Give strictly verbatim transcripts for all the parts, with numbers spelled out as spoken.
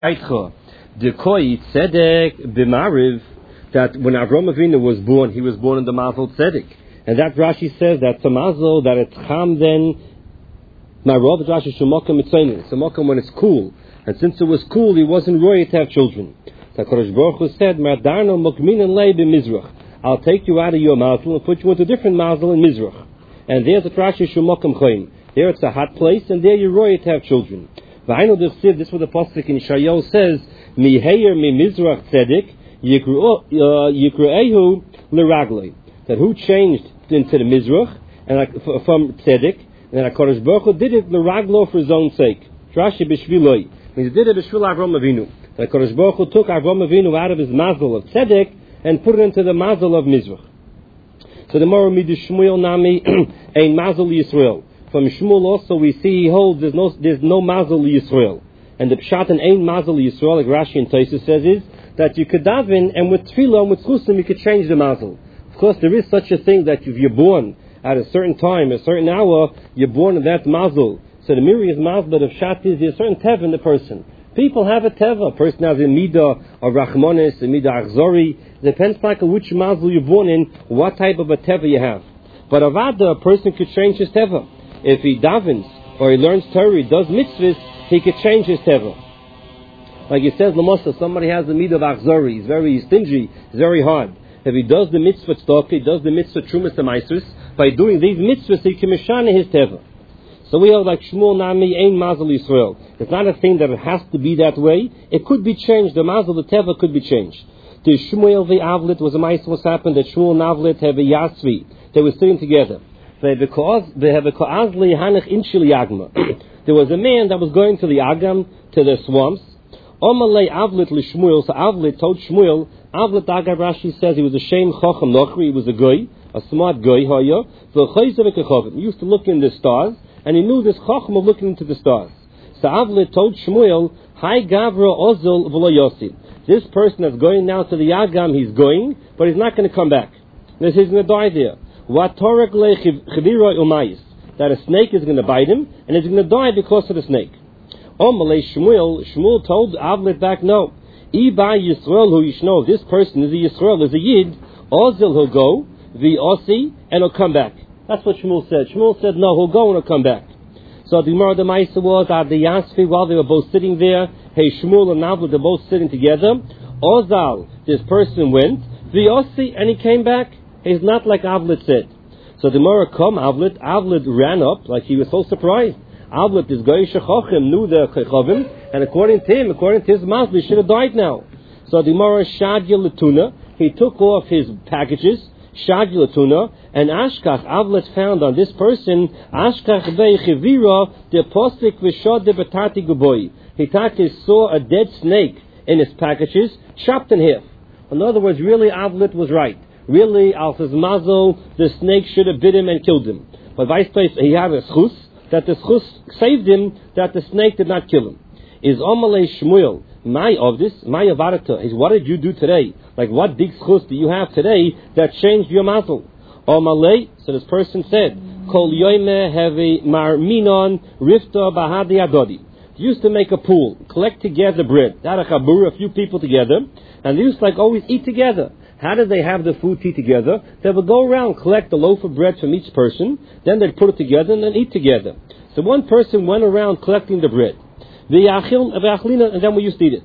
The koi tzedek b'mariv, that when Avram Avinu was born, he was born in the mazel tzedek, and that Rashi says that the mazel that it's cham then marov Rashi shemokem mitzayin, shemokem when it's cool, and since it was cool, he wasn't roy to have children. The Kodesh Baruch Hu said, "Mardarno mokminen lei b'mizrach." I'll take you out of your mazel and put you into a different mazel in Mizrach, and there's a Rashi shemokem choim. There it's a hot place, and there you're roy to have children. This is what the pasuk in Yeshayahu says: "Miheir mi mizrach tzedek yikruehu leraglei." That who changed into the mizrach and from tzedek, and then Hakadosh Baruch Hu did it leraglo for his own sake. Rashi b'shviloi means he did it b'shvil Avram Avinu. That Hakadosh Baruch Hu took Avram Avinu out of his mazel of tzedek and put it into the mazel of mizrach. So the Mora midu Shmuel nami ein mazel Yisrael. From Shmuel also we see he holds there's no there's no mazel Yisrael, and the pshat and ein mazel Yisrael, like Rashi and Tosfos says, is that you could daven and with tefillah and with chusim you could change the mazel. Of course, there is such a thing that if you're born at a certain time, a certain hour, you're born in that mazel. So the Miri's mazel, but of pshat is there's a certain teva in the person. People have a teva. A person has a midah of rachmanis, a midah achzori. Depends like which mazel you're born in, what type of a teva you have. But avada, a person could change his teva. If he davens or he learns Torah, he does mitzvahs, he could change his teva. Like he says, Lamosa, somebody has the midah of achzori, he's very stingy, he's very hard. If he does the mitzvah tzedakah, he does the mitzvah trumas and maisus, by doing these mitzvahs, he can mishana his teva. So we are like Shmuel Nami, ein mazel Yisrael. It's not a thing that it has to be that way. It could be changed. The mazel, the teva could be changed. The Shmuel the Avlit was a maisus what happened, that Shmuel and Avlit have a yasvi. They were sitting together. There was a man that was going to the Agam, to the swamps. Omalei Avlit l'Shmuel, so Avlit told Shmuel, Avlit Agam Rashi says he was a shem chacham nochri, he was a guy, a smart guy, he used to look in the stars, and he knew this chacham of looking into the stars. So Avlit told Shmuel, Hai Gavra Ozil v'lo Yossi. This person that's going now to the Agam, he's going, but he's not going to come back. He's going to die there. That a snake is going to bite him, and he's going to die because of the snake. Omalei Shmuel, Shmuel told Avlit back, no. Iba Yisrael hu yishno, this person is a Yisrael, is a Yid, Ozil he'll go, the Osi, and he'll come back. That's what Shmuel said. Shmuel said, no, he'll go and he'll come back. So the Gemara the Maisa was, at the Yasfi, while they were both sitting there, hey, Shmuel and Avlit, they're both sitting together. Ozal, this person went, the Osi, and he came back. He's not like Avlit said. So the Gemara come, Avlit, Avlit ran up, like he was so surprised. Avlit is Goy Shechochem, knew the Chechovim, and according to him, according to his mouth, he should have died now. So the Gemara Shadya Latuna, he took off his packages, Shadya Latuna, and Ashkach, Avlit found on this person, Ashkach Bei Chivira, the Postik Vishod de Batati Guboy. He thought he saw a dead snake in his packages, chopped in half. In other words, really Avlit was right. Really, al his mazel, the snake should have bit him and killed him. But vice place, he had a schus, that the schus saved him, that the snake did not kill him. Is Omalei Shmuel, my of this, my avarata, is what did you do today? Like what big schus do you have today that changed your mazel? Omalei, so this person said, Kol yoime hevi mar minon rifta bahadi adodi. They used to make a pool, collect together bread, that a chabur, a few people together, and they used to like always eat together. How did they have the food eat together? They would go around, collect a loaf of bread from each person, then they'd put it together and then eat together. So one person went around collecting the bread. And then we used to eat it.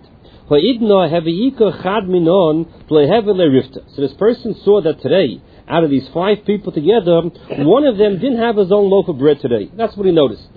So this person saw that today, out of these five people together, one of them didn't have his own loaf of bread today. That's what he noticed.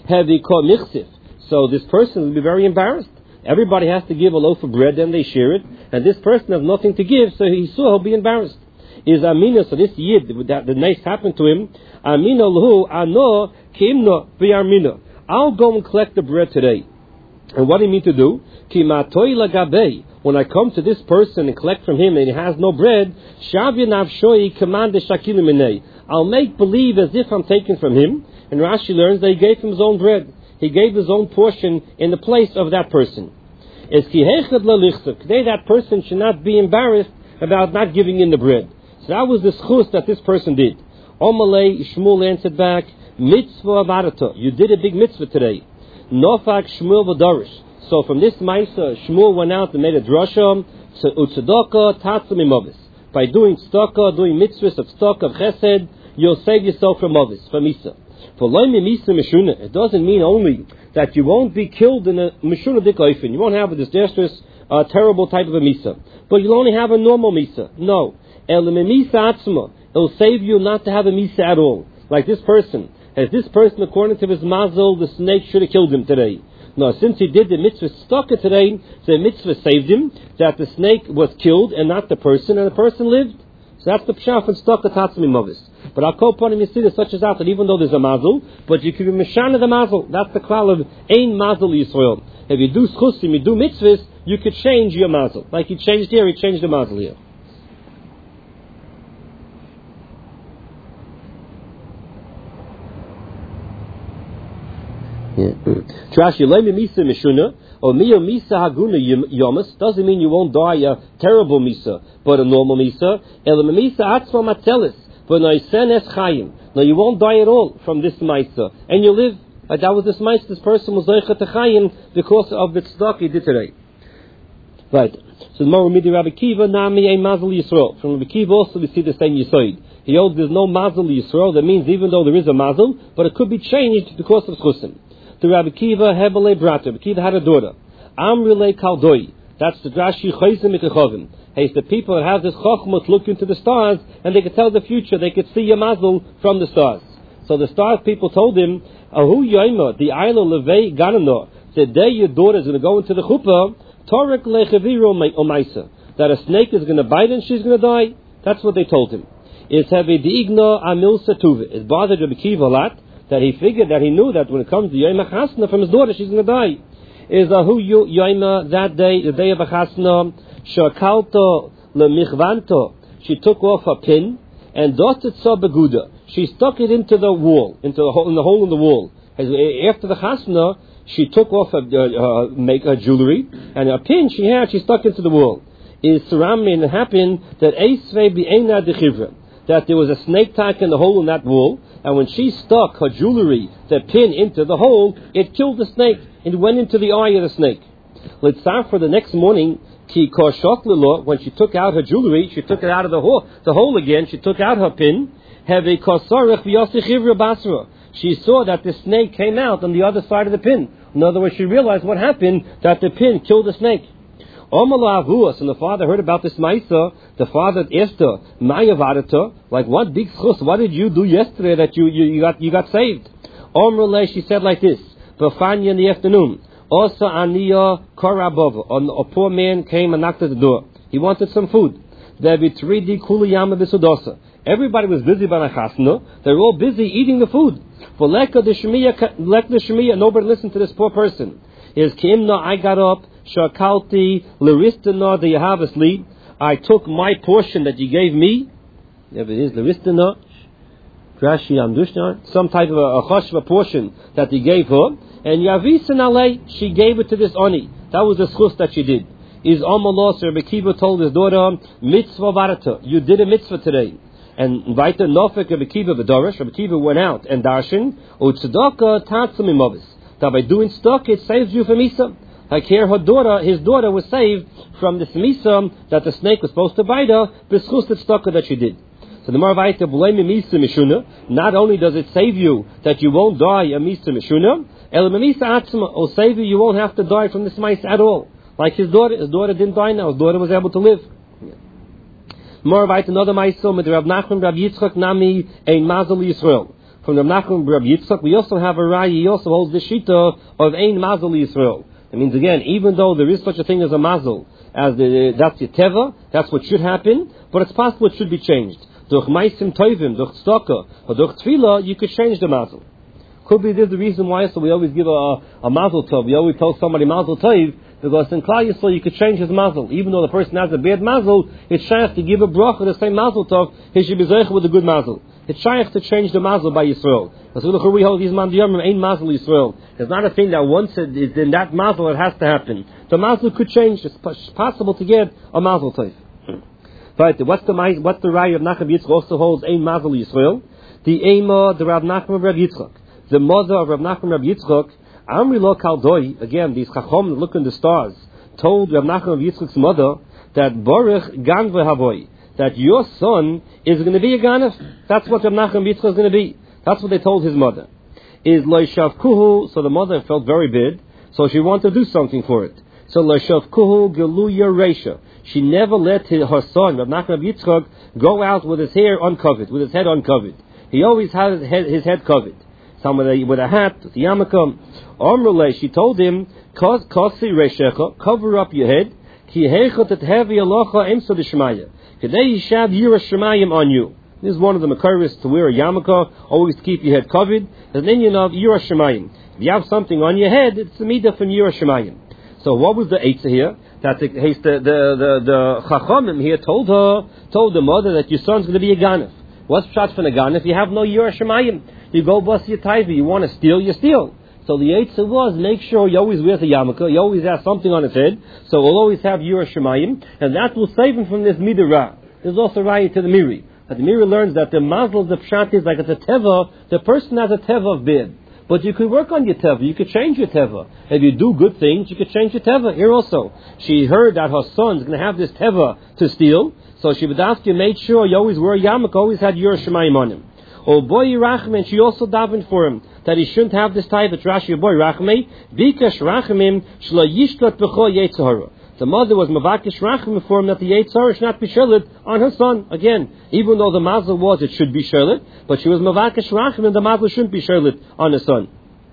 So this person would be very embarrassed. Everybody has to give a loaf of bread, then they share it, and this person has nothing to give, so he saw he'll be embarrassed. Is Amina, so this Yid, that the nice happened to him, Amina lahu ano kimno v'yarmina. I'll go and collect the bread today. And what do you mean to do? Ki matoi lagabei. When I come to this person and collect from him and he has no bread, shavya navshoi command shakilim minei. I'll make believe as if I'm taking from him, and Rashi learns that he gave him his own bread. He gave his own portion in the place of that person. Today that person should not be embarrassed about not giving in the bread. So that was the schus that this person did. Omalei, Shmuel answered back, Mitzvah avarata. You did a big mitzvah today. Nofak Shmuel v'darish. So from this Maisa, Shmuel went out and made a drasha to Utzedaka Tatzim Imovis. By doing tzedakah, doing mitzvahs of tzedakah, of chesed, you'll save yourself from others, from Misa. For loy misa mishuna, it doesn't mean only that you won't be killed in a mishuna dikoifen. You won't have a disastrous, uh, terrible type of a Misa. But you'll only have a normal Misa. No. El misa atzma, it'll save you not to have a Misa at all. Like this person. As this person, according to his mazel, the snake should have killed him today. No, since he did the mitzvah tzedakah today, the mitzvah saved him, that the snake was killed and not the person, and the person lived. So that's the pshat from tzedakah tatzmi movis. But I'll call upon him, you see, there's such as that, that even though there's a mazel, but you can be mishana the mazel. That's the klal of ein mazel Yisrael. If you do schusim, you do mitzvahs, you could change your mazel. Like he changed here, he changed the mazel here. Trashi leimi misa mishuna or miyo misa haguna yomas doesn't mean you won't die a terrible misa, but a normal misa. El misa atzma matelis for noisen es chayim. No, you won't die at all from this misa, and you live. Like that was this misa. This person was zeicha to chayim because of the tzedakah he did today. Right. So the more midi Rabbi Kiva nami a mazel Yisrael. From Rabbi Kiva also we see the same yisoid. He holds there's no mazel Yisrael. That means even though there is a mazel, but it could be changed because of chusim. To Rabbi Kiva Hebele Brata. Rabbi Kiva had a daughter. Amrile Kaldoi. That's the Drashi Chayzim Mikachovim. Hey, it's the people that have this chokhmah look into the stars and they could tell the future. They could see a mazel from the stars. So the stars people told him, Ahu Yoima, the Ayla Levei Ganano, the day your daughter is going to go into the chuppah, Torek Lechaviro Omaisa. That a snake is going to bite and she's going to die. That's what they told him. It's Hevi Diigno Amil Satuva. It bothered Rabbi Kiva a lot. That he figured, that he knew that when it comes to Yom HaChasna from his daughter, she's going to die. Is Ahu Yom that day, the day of HaChasna, Shakalto Lemichvanto, she took off her pin, and Dostitza Beguda, she stuck it into the wall, into the hole, in the hole in the wall. As, after the Chasna, she took off her, uh, uh, make her jewelry, and a pin she had, she stuck into the wall. Is surrounding, and it happened that Eisvei B'Eina Dechivra, that there was a snake tack in the hole in that wall, and when she stuck her jewelry, the pin, into the hole, it killed the snake. It went into the eye of the snake. Let's start for the next morning. Ki koshok when she took out her jewelry, she took it out of the hole, the hole again. She took out her pin. She saw that the snake came out on the other side of the pin. In other words, she realized what happened, that the pin killed the snake. And the father heard about this Maisa. The father asked her, Maya like what big schus, what did you do yesterday that you, you, you got you got saved? Omrele, she said like this, Bafanya in the afternoon. Osa Aniya Korabova, a poor man came and knocked at the door. He wanted some food. Everybody was busy by the chasna. They were all busy eating the food. For leka the shemiya, nobody listened to this poor person. Is Kimna, I got up, Shakalti, Laristana, the Yahavasli. I took my portion that you gave me. If it is Laristana, Rashi Amdushna, some type of a, a chashva portion that he gave her. And Yavisan Ale, she gave it to this Oni. That was the schus that she did. Is Amalos, Rabbi Kiva told his daughter, Mitzvah Varata, you did a mitzvah today. And Vaita Nofek Rabbi Kiva V'Dorish, Rabbi Kiva went out and darshan, Utzedaka Tatzim Imovis. That by doing stock, it saves you from Misa. Like here, her daughter, his daughter was saved from this Misa that the snake was supposed to bite her, b'schus the tzedakah that she did. So the Marvaita B'leimi Misa Mishuna, not only does it save you that you won't die a Misa Mishuna, El Misa Atzma will save you, you won't have to die from this mice at all. Like his daughter, his daughter didn't die now, his daughter was able to live. Marvaita another Maisa with Rav Nachman Rav Yitzchak Nami Ein Mazel Yisrael. From Rav Nachman Rav Yitzchak, we also have a Raya, he also holds the Shita of Ein Mazel Yisrael. It means again, even though there is such a thing as a mazel, as the, that's your teva, that's what should happen, but it's possible it should be changed. Durch meisim toivim, durch tzedakah, or durch tefillah, you could change the mazel. Could be this is the reason why, so we always give a, a mazel tov. We always tell somebody mazel tov, because in Klal Yisrael you could change his mazel. Even though the person has a bad mazel, it's shaykh to give a bracha the same mazel tov, he should be zeich with a good mazel. It's shaykh to change the mazel by Yisrael. That's what we hold these mandiyamim ain't mazel Yisrael. It's not a thing that once it is in that mazel it has to happen. The mazel could change. It's possible to get a mazel tov. But what's the what's the raya of Nachman Yitzchak also holds ein mazel Yisrael? The ema the Rav Nachman Rav Yitzchak, the mother of Rav Nachman Rav Yitzchak, Amri lo kaldoi, again, these chachom that look in the stars, told Rav Nachman of Yitzchak's mother that Baruch Ganve Havoi, that your son is going to be a Ganef. That's what Rav Nachman of Yitzchak is going to be. That's what they told his mother. Is Lo Shavkuhu, so the mother felt very bad, so she wanted to do something for it. So Lo Shavkuhu Geluya Reisha. She never let his, her son, Rav Nachman of Yitzchak, go out with his hair uncovered, with his head uncovered. He always had his head, his head covered. Some with a, with a hat, with a yarmulke. Omrele, she told him, Kosi Reishecha, cover up your head, Ki heichot et hevi alocha emso d'shemaya. Kedei yishav yira shemayim on you. This is one of the makaris to wear a yarmulke, always keep your head covered. As an Indian of yira shemayim. If you have something on your head, it's a midah from yira shemayim. So what was the eitzah here? That the the the the chachamim here told her, told the mother that your son's going to be a ganef. What's pshat for a ganef? You have no yira shemayim. You go bust your taiva. You want to steal, you steal. So the eitzah was, make sure he always wears a yarmulke, he always has something on his head, so we'll always have yira shemayim, and that will save him from this midah ra. There's also raya to the miri. But the miri learns that the mazel, the pshat is like it's a teva, the person has a teva of bid. But you could work on your teva, you could change your teva. If you do good things, you could change your teva. Here also, she heard that her son's going to have this teva to steal, so she would ask you, make sure you always wear a yarmulke, always had yira shemayim on him. Oh boy Rachman, she also davened for him that he shouldn't have this type of Rashi boy Rachmei. Bikash Rachmim shlo yishtot b'cho Yetzirah. The mother was mavakish Rachmim for him that the Yetzirah should not be sherlit on her son. Again, even though the mazel was it should be sherlit, but she was mavakish Rachmim, the mazel shouldn't be sherlit on her son.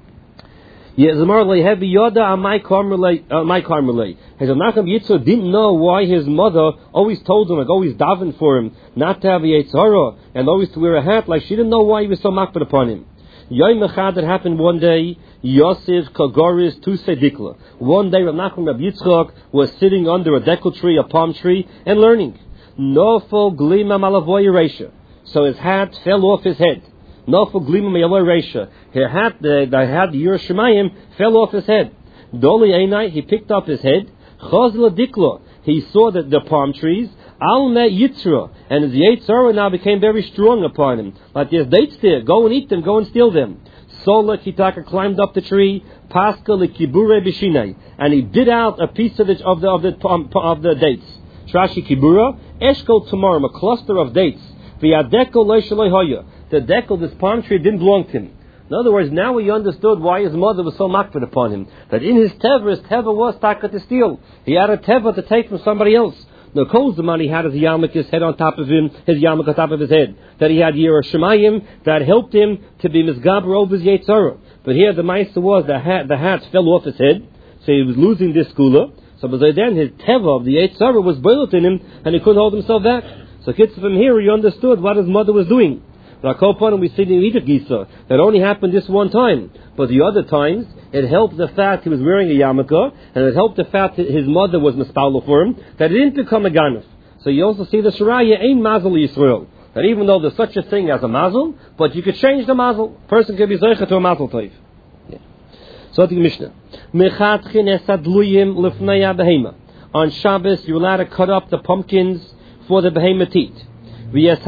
Yezmar heavy yoda on my karmelay, my karmelay. His Nacham Yitzchak didn't know why his mother always told him, like always davened for him, not to have a Yetzirah and always to wear a hat. Like she didn't know why he was so makbid upon him. Yom Echad, that happened one day. Yosef Kagoris Tu Sedikla. One day, Rav Nachman of Yitzchak was sitting under a dekel tree, a palm tree, and learning. Nofel glima malavoy reisha. So his hat fell off his head. Nofel glima malavoy reisha. His hat, the, the hat, the Yira Shemayim, fell off his head. Doli Einai, he picked up his head. Chazla Dikla. He saw that the palm trees. Al me Yitzra, and his Yetzirah now became very strong upon him. Like there's dates there, go and eat them, go and steal them. Sola Kitaka climbed up the tree, Pascha Likibure Bishinai, and he bit out a piece of the of the of the, um, of the dates. Shrashi Kibura, Eshkol Tamarim, a cluster of dates. V'yadeko Leishalei Hoya. The dekel, this palm tree, didn't belong to him. In other words, now he understood why his mother was so makbid upon him. That in his teva, his teva was taka to steal. He had a teva to take from somebody else. The koz the money had his yarmulke, his head on top of him, his yarmulke on top of his head. That he had yira shemayim that helped him to be misgaber over his Yetzirah. But here the meister was the hat, the hat fell off his head, so he was losing this skula. So but then his teva of the Yetzirah was boiled in him, and he couldn't hold himself back. So kids from here he understood what his mother was doing. But we see in Egypt Gisa that only happened this one time, but the other times it helped the fact he was wearing a yarmulke, and it helped the fact that his mother was mispalel for him, that he didn't become a ganef. So you also see the Shiraya ain't mazel Yisrael, that even though there's such a thing as a mazel, but you could change the mazel. Person could be zeicha to a mazel toif. Yeah. So the Mishnah. Mechatchin esadluyim lifnaya behema. On Shabbos you're allowed to cut up the pumpkins for the behema to eat. And you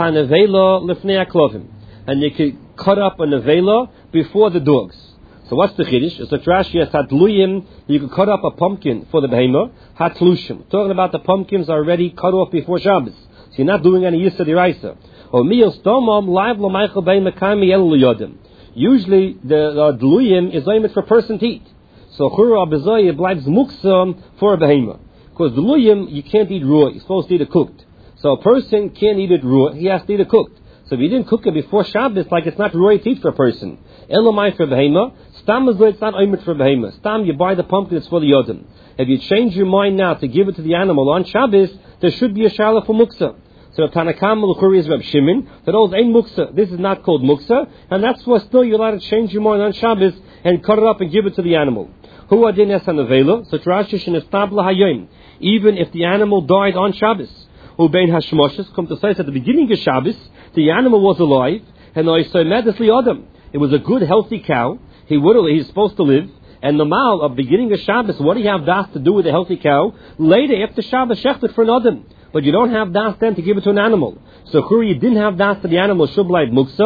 can cut up a nevela before the dogs. So what's the chiddush? It's a Rashi as hatluyim. You can cut up a pumpkin for the behema. Hatlushim. Talking about the pumpkins are already cut off before Shabbos. So you're not doing any yisa diraisa. Or miyos domam live l'maychel behema kami el liyodim. Usually the dluyim is aimed for a person to eat. So chura abezoy bleibt muksam for a behema. Because dluyim you can't eat raw. You're supposed to eat it cooked. So a person can't eat it raw, he has to eat it cooked. So if you didn't cook it before Shabbos, like it's not raw to eat for a person. Elamai for behema, stam is it's not oimit for behema. Stam, you buy the pumpkin, it's for the yodim. If you change your mind now to give it to the animal on Shabbos, there should be a shala for muksa. So Tanakam L'churi is Reb Shimon, that holds ain't muksa. This is not called muksa, and that's why still you're allowed to change your mind on Shabbos and cut it up and give it to the animal. Hu adin es hanavela, so Rashi shenestabla hayom, even if the animal died on Shabbos. Ubein hashmoshes, come to say at the beginning of Shabbos, the animal was alive, and I saw medically Adam. It was a good, healthy cow. He would, he's supposed to live. And the mal of beginning of Shabbos, what do you have das to do with a healthy cow? Later, after Shabbos, shechted for an Adam. But you don't have das then to give it to an animal. So Churi, you didn't have das to the animal, Shublai Muksa.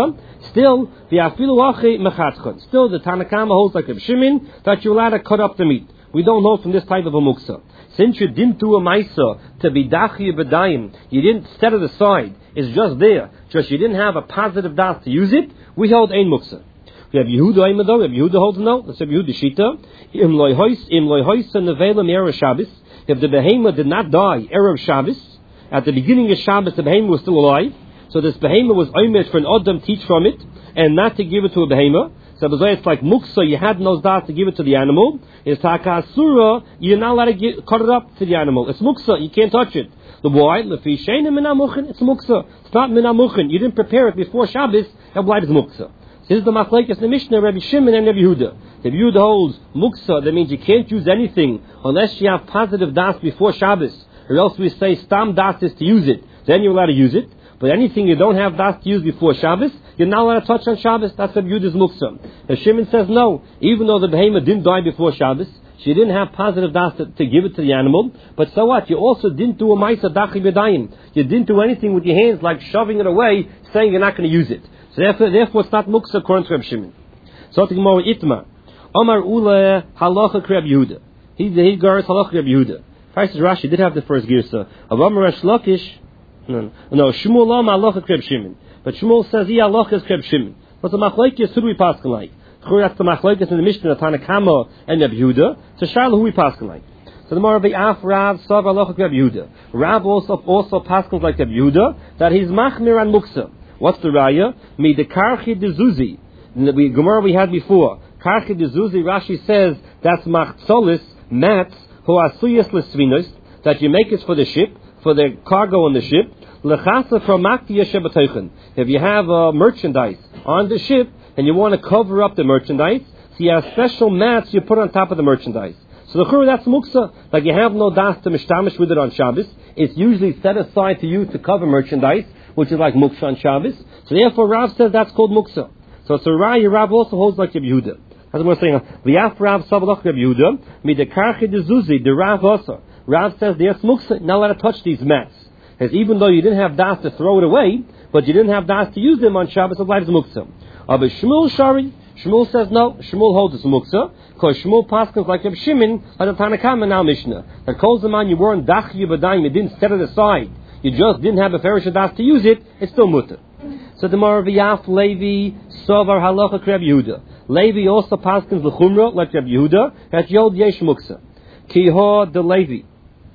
Still, the afilu achi mechatzchon. Still, the Tanakama holds like Reb Shimon that you're allowed to cut up the meat. We don't hold from this type of a muksa. Since you didn't do a maisa to be dachi b'dayim, you didn't set it aside. It's just there. Just you didn't have a positive das to use it. We hold ein muksa. We have Yehuda Aymadov. We have Yehuda holds no. Let's have Yehuda Shita. Im loy hois im loy hois nevelem erev Shabbos. If the behema did not die erev Shabbos, at the beginning of Shabbos the behema was still alive. So this behema was oimed for an Adam teach from it, and not to give it to a behema. So it's like muksa, you had no das to give it to the animal. It's taka asura, you're not allowed to get, cut it up to the animal. It's muksa, you can't touch it. The why? Lefi sheina minamuchin, it's muksa. It's not minamuchin. You didn't prepare it before Shabbos, and why is muksa? This is the machlekes in the Mishnah, Rabbi Shimon and Rabbi Yehuda. Rabbi Yehuda holds muksa, that means you can't use anything unless you have positive das before Shabbos, or else we say stam das is to use it. Then you're allowed to use it. But anything you don't have das to use before Shabbos, you're not allowed to touch on Shabbos. That's Rabbi Yehuda's muksa. And Shimon says no. Even though the behemoth didn't die before Shabbos, she didn't have positive das to, to give it to the animal. But so what? You also didn't do a ma'isa dachi b'dayim. You didn't do anything with your hands like shoving it away, saying you're not going to use it. So therefore, therefore it's not muksa according to Rabbi Shimon. So to Gemara Itma, Omar Ula halacha Rabbi Yehuda. He he gars halacha Rabbi Yehuda. First Rashi did have the first girsa of Omar Resh Lakish. No, no, Shmuel Lam halacha Rabbi Shimon. But Shmuel says he halacha is Rabbi Shimon. What's the machlekes? Who do we pass like? That's the machlekes in the Mishnah, Tanakama and Rabbi Yehuda. So Sharla, who we pass like? So the more of the Af Rav Sav halacha Rabbi Yehuda. Rav also also passes like Rabbi Yehuda that he's machmir and muksa. What's the raya? Me the karchi de zuzi. In the Gemara we had before, karchi de zuzi. Rashi says that's machzolis mats who asuyas lesvinos, that you make it for the ship, for the cargo on the ship. Lechasa from maktiya shebatochen. If you have uh, merchandise on the ship and you want to cover up the merchandise, so you have special mats you put on top of the merchandise. So the chur, that's muksa. Like you have no das to mishtamish with it on Shabbos. It's usually set aside to use to cover merchandise, which is like muksa on Shabbos. So therefore Rav says that's called muksa. So it's a raya. Rav also holds like Rabbi Yehuda. That's what we're saying. V'yaf Rav sabalach Rabbi Yehuda midekarchi dezuzi the Rav also. Rav says there's muksa. Not allowed to touch these mats. As even though you didn't have das to throw it away, but you didn't have das to use them on Shabbos, it applies muksa. But Shmuel Shari, Shmuel says no. Shmuel holds it's muksa because Shmuel passes like Reb Shimon, like the Tanakama now Mishnah, that calls them on you weren't dachi b'dayim, you didn't set it aside, you just didn't have a ferish das to use it. It's still mutter. So the Mar V'yaf Levi Sovar Halacha Rabbi Yehuda. Levi also passes l'chumra like Rabbi Yehuda that yod yesh muksa. Ki ha de Levi.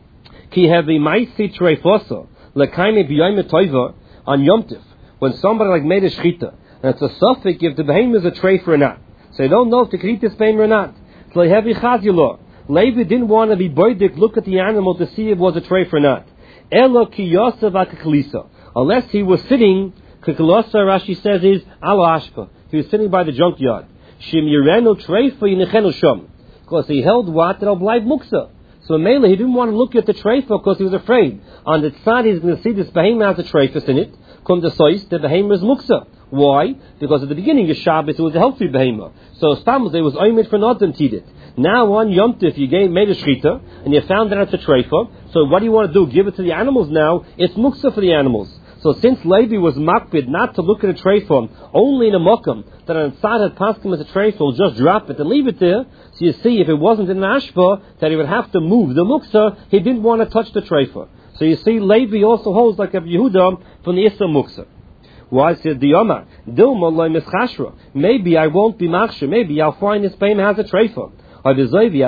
Ki hevi ma'isi treifosa lekaimi b'yayim toiva on Yom Tif, when somebody like made a shchita, and it's a suffix if the behemoth is a treifer or not. So you don't know if to eat this behemoth or not. It's like heavy chazilor. Levi didn't want to be boidik, look at the animal to see if it was a treifer or not. Elo ki yosav akaklisa. Unless he was sitting, kaklasa Rashi says is ala ashpa. He was sitting by the junkyard. Shim yirenu treifer yinechenu shom. Because he held what? That'll blind muksa. So Mela, he didn't want to look at the treifa because he was afraid. On the side, he's going to see this behemoth has a treifas in it. Come the sois, the behemoth is muksa. Why? Because at the beginning of Shabbos, it was a healthy behemoth. So Stamos, it was oimid for not to eat it. Now on Yom Tif, you gave, made a shchita, and you found that it's a treifa. So what do you want to do? Give it to the animals now? It's muksa for the animals. So since Levi was makpid not to look at a treifa, only in a mokam, that on the side had paskim as a treifa, will just drop it and leave it there. So you see, if it wasn't in an ashpa, that he would have to move the muksa, he didn't want to touch the treifa. So you see, Levi also holds like a Yehuda from the Issa muksa. Why said the Yomar? Dilma loy mischashra. Maybe I won't be machsha. Maybe I'll find this behemoth has a treifa. And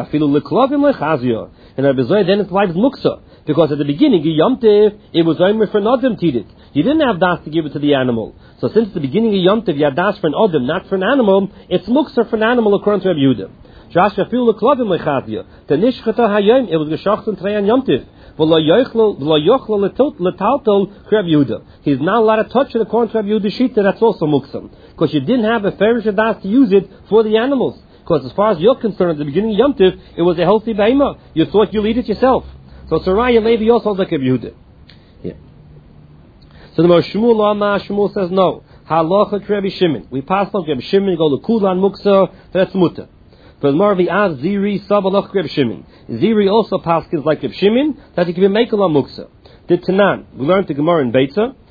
then it's like muksa. Because at the beginning, Yom Tiv, it was only for an Adam to eat it. You didn't have das to give it to the animal. So since the beginning of Yom Tiv, you had das for an Adam, not for an animal, it's muksa for an animal according to Rabbi Yehuda. Josh, I feel the klavim lechazia. The nishchata hayom, it was geshacht and trei on Yom Tiv. V'lo yochlo, v'lo yochlo letaltol Rabbi Yehuda. He's not allowed to touch it according to Rabbi Yehuda shita. That's also muksa. Because you didn't have a ferish das to use it for the animals. Because as far as you're concerned, at the beginning of Yom Tiv, it was a healthy behemoth. You thought you'll eat it yourself. So Saraya Levi also holds like Rabbi Yehuda. Yeah. So the Moshe Shmuel Amar Shmuel says no. Halacha Rabbi Shimon. We pass on Rabbi Shimon, go to Kulan Muksa, that's muta. But more of the Az Ziri Sabalach Rabbi Shimon. Ziri also passes like Rabbi Shimon that he can be Mekel on Muksa. The Tanan, we learned the Gemara in Beitza.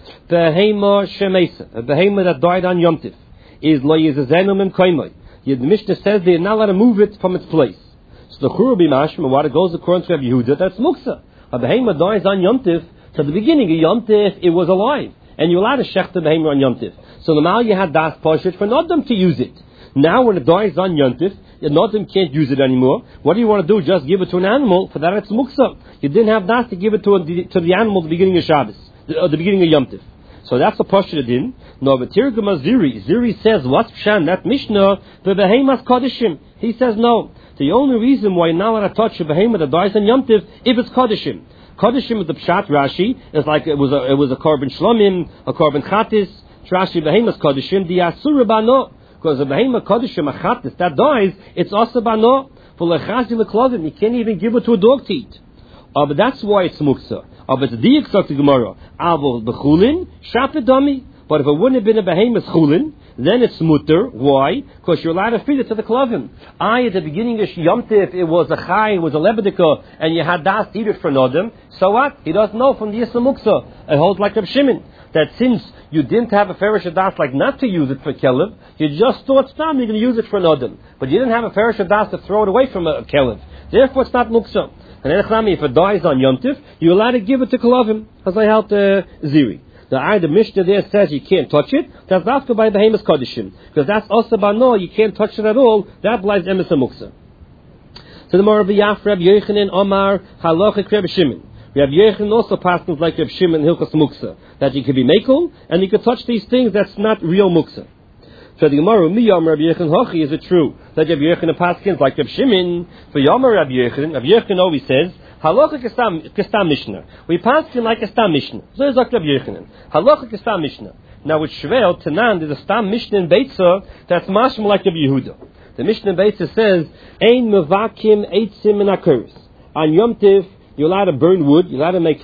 Behema shemesa, a behema that died on Yom Tif, is lo yizazenu mim koimoi. The Mishnah says they are not allowed to move it from its place. So the Chur be mashma, what it goes according to Rabbi Yehuda, that's muksa. A behema dies on Yom Tif. So at the beginning of Yom Tif, it was alive, and you're allowed to shech the behema on Yom Tif. So the now you had das poshut for Nodam to use it. Now when it dies on Yom Tif, the Nodam can't use it anymore. What do you want to do? Just give it to an animal. For that it's muksa. You didn't have das to give it to a, to the animal at the beginning of Shabbos, or the beginning of Yom Tif. So that's the poshut din. No, but Tirgum Ziri, Ziri says what's pshan that Mishnah the behemas kodeshim. He says no. The only reason why you're not allowed to touch a behema that dies on Yom Tif if it's kodeshim. Kodeshim is the pshat Rashi. It's like it was a it was a korban shlomim, a korban chatis. Rashi behemas kodeshim the asura bano, because a behema kodeshim a chatis that dies, it's also bano for lechazi leklovim. You can't even give it to a dog to eat. Oh, but that's why it's muksa. Oh, but it's the exact Gemara. Avol bechulin shapedami. But if it wouldn't have been a behemoth chulin, then it's mutter. Why? Because you're allowed to feed it to the klavim. I, at the beginning of Yom Tif, it was a chai, it was a lebedika, and you had das to eat it for Nodem. So what? He doesn't know from the Yisra Muksa. It holds like Reb Shimon, that since you didn't have a ferish das like not to use it for kelev, you just thought, stam, you're going to use it for Nodem. But you didn't have a ferish das to throw it away from a kelev. Therefore, it's not Muksa. And if it dies on Yom Tif, you're allowed to give it to klavim, as I held uh, Ziri. The I, the Mishnah there says you can't touch it. That's after by behemoth kodeshim, because that's also bano. You can't touch it at all. That lies emes muksa. So the more of Yaf Reb Yochanan Omar halachic Reb Shimon. Reb Yochanan also passes like Reb Shimon hilchos muksa, that you could be mekel and you could touch these things. That's not real muksa. So the Gemara miyam Reb Yochanan hochi, is it true that Reb Yochanan paskins like Reb Shimon? For Yomer Reb Yochanan, Reb Yochanan always says halacha kestam mishnah. We pass him like a stam mishnah. So is like Rabbi Yochanan. Halacha kestam mishnah. Now with Shvel Tanan, there's a stam mishnah in Beitza that's mashma like Rabbi Yehuda. The mishnah in Beitza says, "Ein mevakim eitzim min akuris." On Yom Tiv, you're allowed to burn wood. You're allowed to make